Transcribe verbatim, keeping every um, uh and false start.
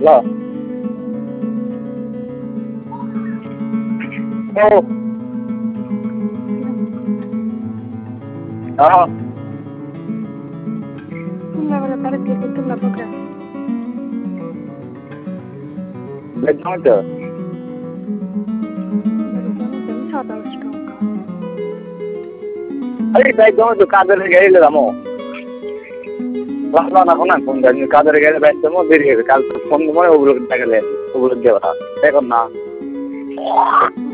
hello ও হ্যাঁ বেদনা তো अरे भाई दोनों तो कादर गए ले रामो लाला ना कोना फोन कर कादर गए भाई तो मो देरी है कल फोन में वो लोग देख ले वो लोग देवा देखो ना